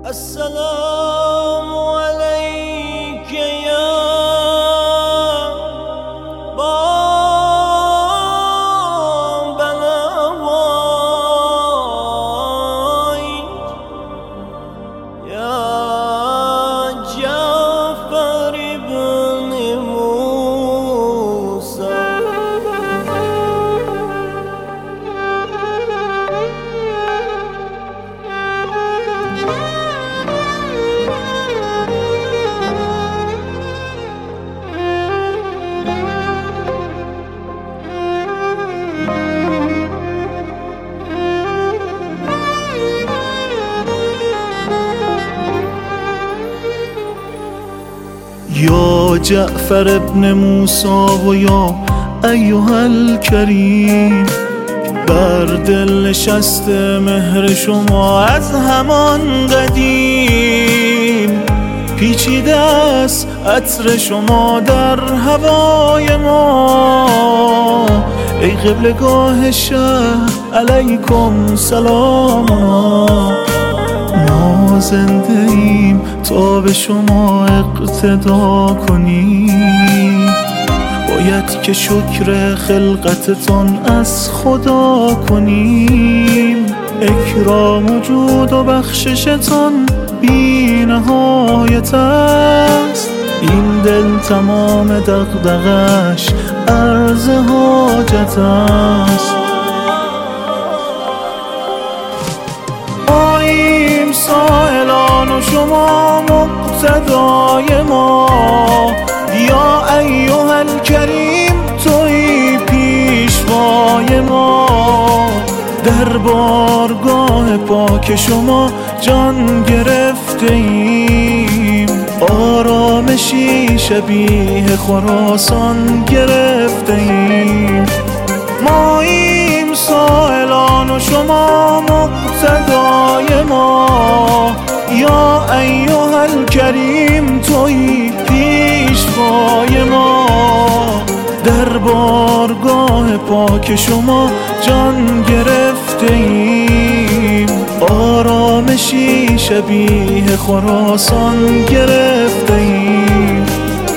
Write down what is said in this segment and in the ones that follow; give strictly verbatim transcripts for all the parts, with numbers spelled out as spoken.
السلام عليك يا باب الهوى يا جعفر بن موسى. یا جعفر ابن موسی و یا ایها الکریم، بر دل نشسته مهر شما از همان قدیم. پیچیده است عطر شما در هوای ما، ای قبلگاه شهر علیکم سلامنا. ما زنده ایم تا به شما اقتدا کنیم، باید که شکر خلقتتان از خدا کنیم. اکرام و جود و بخششتان بی نهایت است، این دل تمام دغدغش عرض حاجت است. ماییم سائلان و شما مقتدای ما، یا ایها الکریم توی پیشوای ما. در بارگاه پاک شما جان گرفته ایم، آرامشی شبیه خراسان گرفته ایم. ماییم سائلان و شما مقتدای ما، یا ایها الکریم توی پیشوای ما. در بارگاه پاک شما جان گرفته ایم، آرامشی شبیه خراسان گرفته ایم.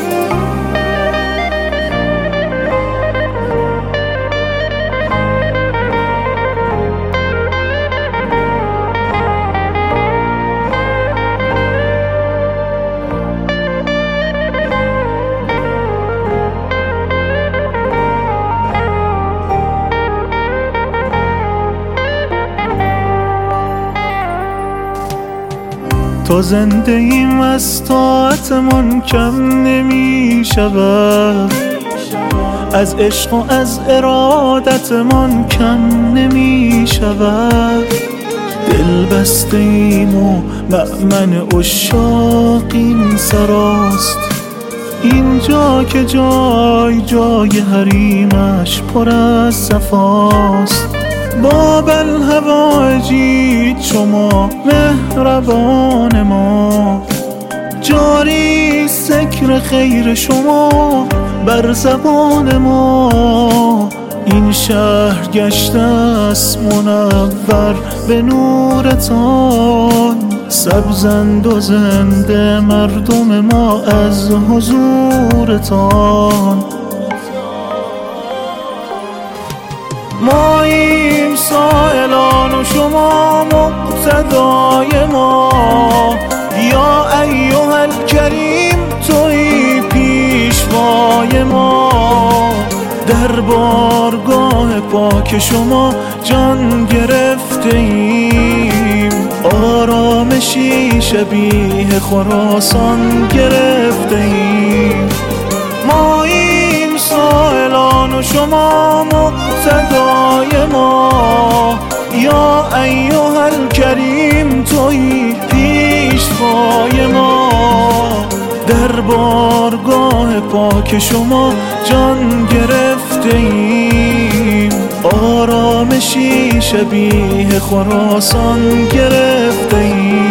تا زنده ایم از طاعتمان کم نمی شود، از عشق و از ارادتمان کم نمی شود. دل بسته ایم و مأمن عشاق این سراست، اینجا که جای جای حریمش پر از صفاست. باب الهوایجید شما مهربان ما، جاری ذکر خیر شما بر زبان ما. این شهر گشته است منور به نورتان، سبزند و زنده مردم ما از حضورتان. ماییم سائلان و شما مقتدای ما، یا ایها الکریم توی پیشوای ما. در بارگاه پاک شما جان گرفته ایم، آرامشی شبیه خراسان گرفته ایم. ماییم سائلان و شما مقتدای ما، یا ایها الکریم توی پیشوای ما. در بارگاه پاک شما جان گرفته ایم، آرامشی شبیه خراسان گرفته ایم.